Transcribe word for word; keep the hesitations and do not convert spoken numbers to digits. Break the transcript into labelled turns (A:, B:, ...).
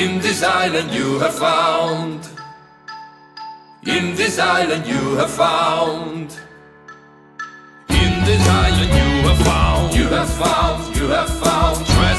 A: In this island you have found, in this island you have found, in this island you have found, you have found, you have found treasure.